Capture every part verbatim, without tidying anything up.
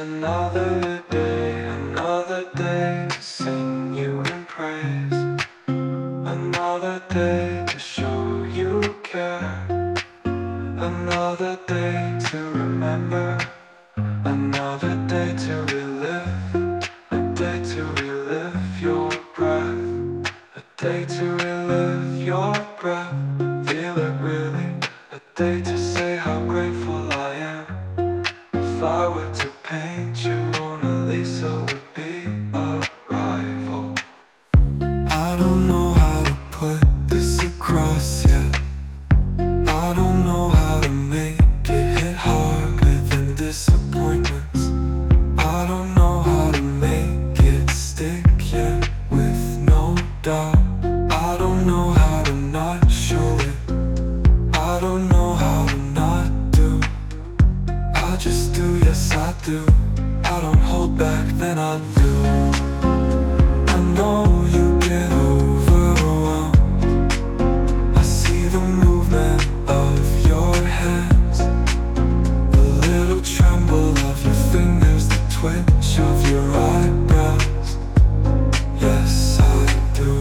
another day, another day to sing you in praise, another day to show you care, another day to remember, another day to relive, a day to relive your breath, a day to relive your breath. Feel it really, a day to say how grateful I am. If I were to paint you, Mona Lisa would be a rival. I don't know how to put this across yet. I don't know how to make it hit harder than disappointments. I don't know how to make it stick yet with no doubt. I don't know how to not show it. I don't know how to not do. I just do, yes I do. I don't hold back, then I do. I know you get overwhelmed. I see the movement of your hands, the little tremble of your fingers, the twitch of your eyebrows. Yes I do.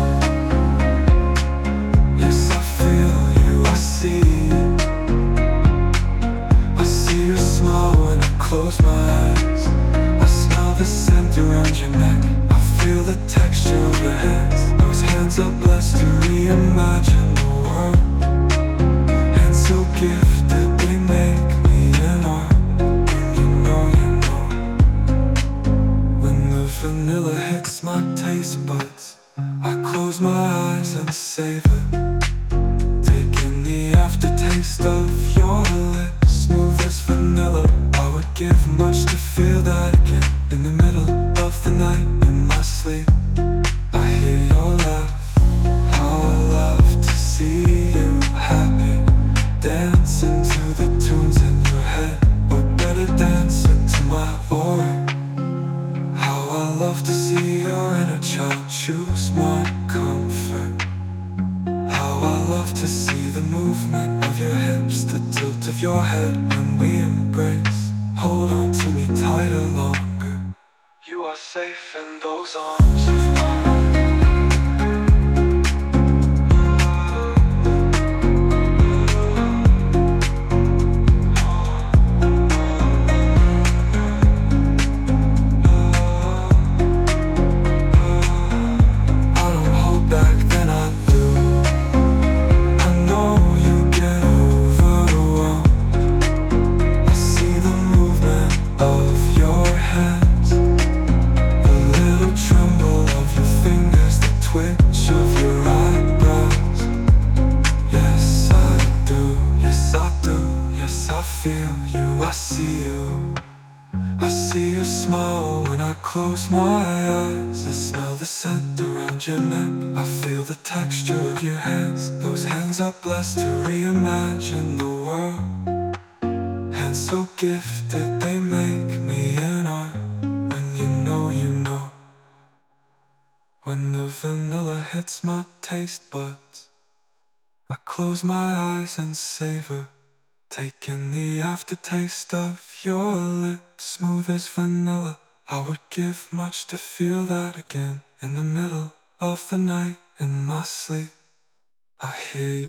Yes I feel you, I see it. I see your smile when I close my eyes. I smell the scent around your neck. I feel the texture of your hands. Those hands are blessed to reimagine the world. Hands so gifted, they make me an art. And you know, you know, when the vanilla hits my taste buds, I close my eyes and savor, taking the aftertaste of your lips, smooth as vanilla. I would give much to feel that again. In the middle of the night, in my sleep, I hear your laugh. How I love to see you happy, dancing to the tunes in your head, or better dancing to my aura. How I love to see your inner child choose my comfort. How I love to see the movement of your hips, the tilt of your head when we embrace. Hold on to me tighter longer. You are safe in those arms of mine. I don't hold back, then I do. I know you get overwhelmed. I see the movement of your hands, the little tremble of your fingers, the twitch of your eyebrows. Yes I do, yes I do, yes I feel you, I see you. I see your smile when I close my eyes. I smell the scent around your neck. I feel the texture of your hands. Those hands are blessed to reimagine the world. Hands so gifted, they make me an art. And you know, you know, when the vanilla hits my taste buds, I close my eyes and savor, taking the aftertaste of your lips, smooth as vanilla. I would give much to feel that again. In the middle of the night, in my sleep, I hear you.